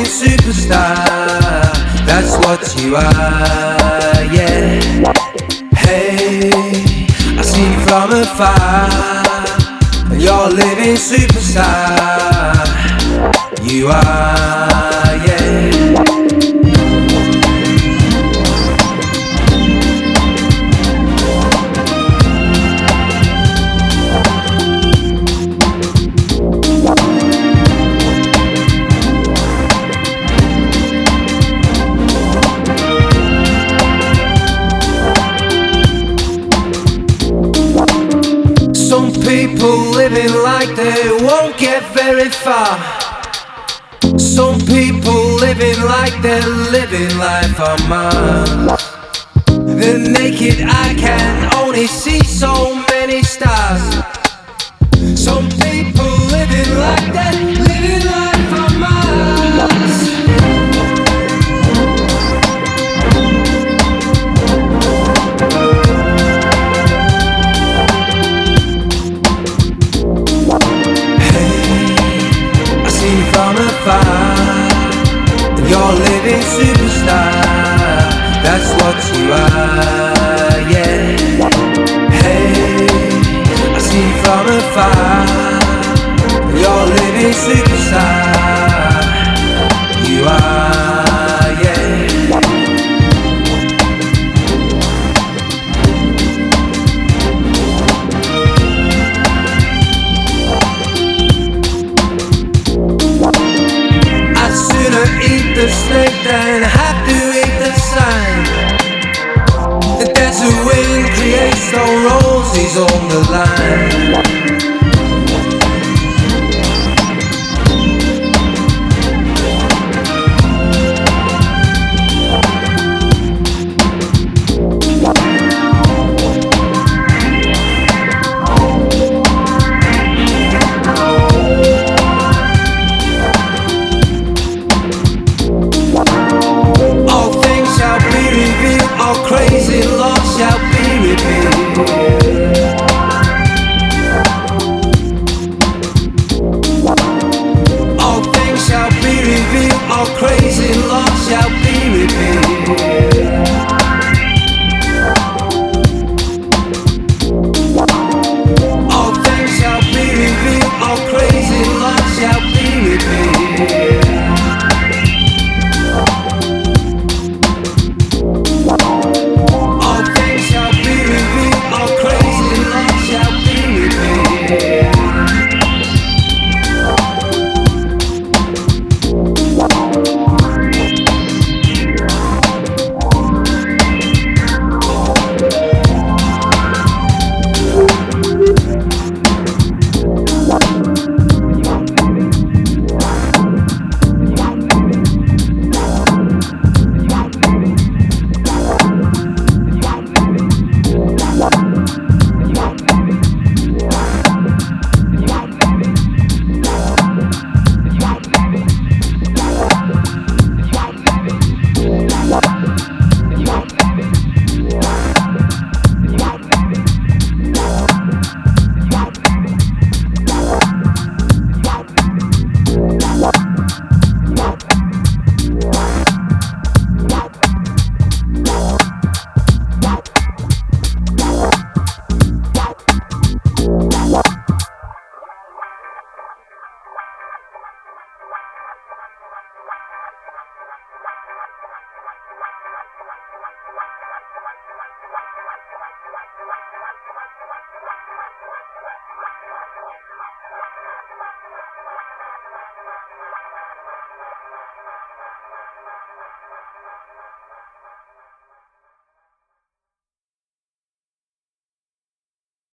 superstar. That's what you are, yeah. Hey, I see you from afar, and you're a living superstar. You are, yeah. Some people living like they won't get very far. Some people living like they're living life on Mars. The naked eye can only see so many stars. Some people living like they're living life on Mars. From afar, and you're a living superstar. That's what you are, yeah. Hey, I see you from afar, and you're a living superstar. You are, yeah. Eat the snake, then have to eat the sign. The desert wind creates no roses on the line.